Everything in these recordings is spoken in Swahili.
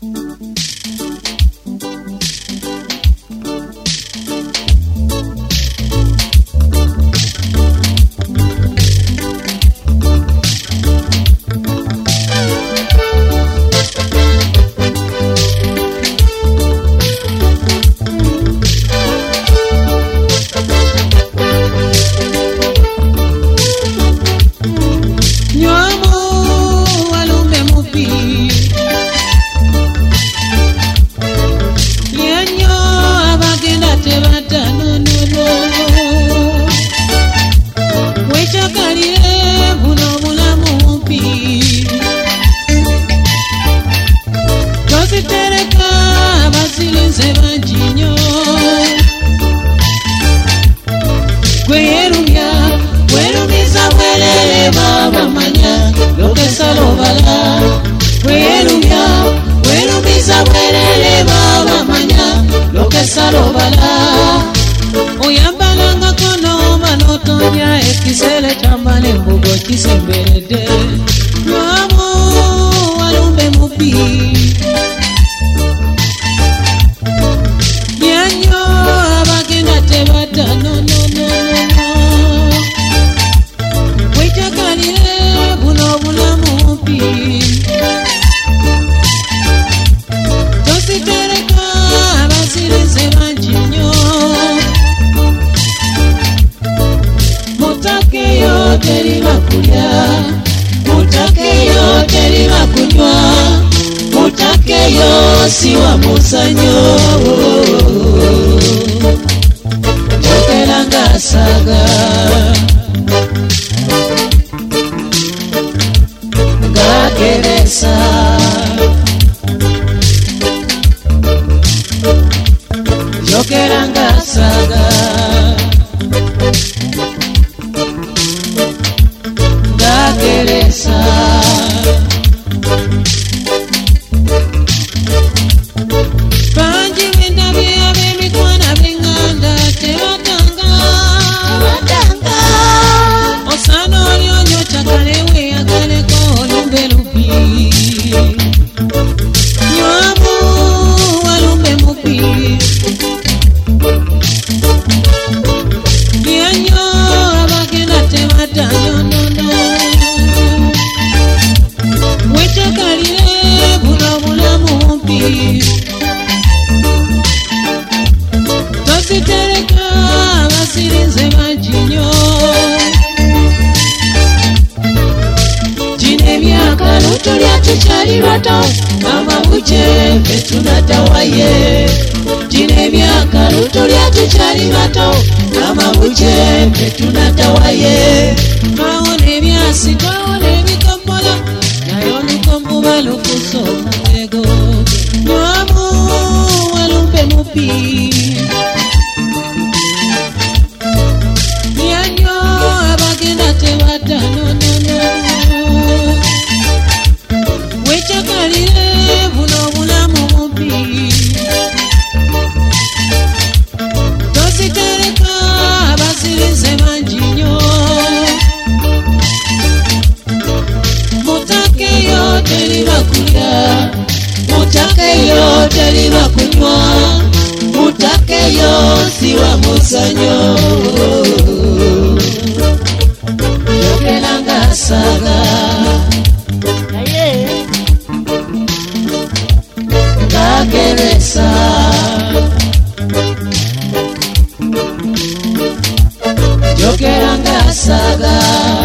Oyambalanga kono manotonya ekisele chambane mbugo kisemberede Mwamu walumbe mupi Nyanyo abagenda tebata no Wechakalile buno mupi Tositereka abasirize banjinyo Mutakeyo teriba kulya Mutakeyo teriba kunywa Mutakeyo siwa musanyo Jokeranga saga Gakeresa Jokeranga saga Gakeresa Panji wenda bia bemi kwana binganda tebatanga Osano lyonyo chakalewe agale ko lumbe lupi Nywamu walumbe mupi Lianyo abagenda tebata no Wechakalile bula mupi Tositereka abasirize majinyo Jine myaka lutulya tuchali bato Mama buche petunatawaye Jine myaka lutulya tuchali bato Mama buche petunatawaye Maone byasi twaone bikombola Nayo lukombuba lukuso mutego Mwamu walumbe mupi Nyanyo abagenda tebata no Wechakalile buno mupi Tositereka abasirize manjinyo Mutakeyo teriba kulya Mutakeyo teriba kunywa Mutakeyo siwa musanyo Jokeranga saga Gakeresa Jokeranga saga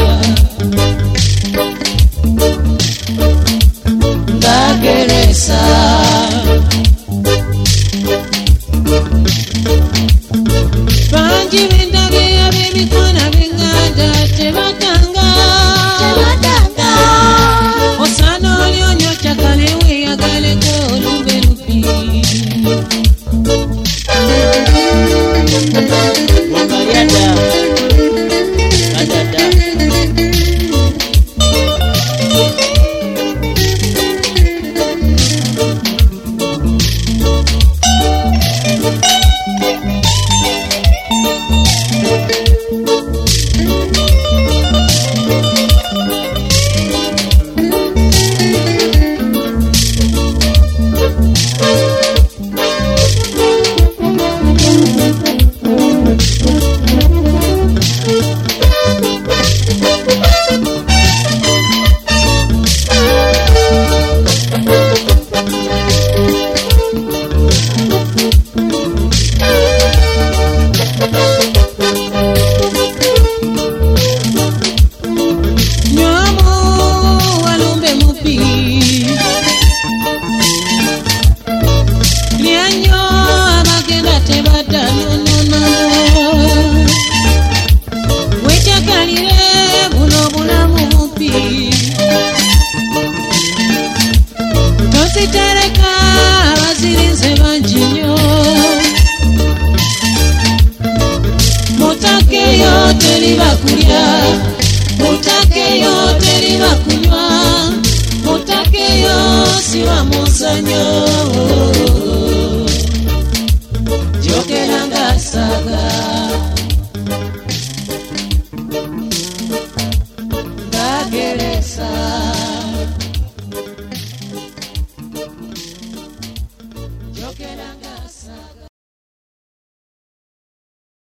Gakeresa Panji sitereka abazirinze bangi nnyo. Mutakeyo teri bakulya, mutakeyo teri bakunywa, mutakeyo siwa musanyo. Jokera ngasaga ngageresa, jokera ngasaga.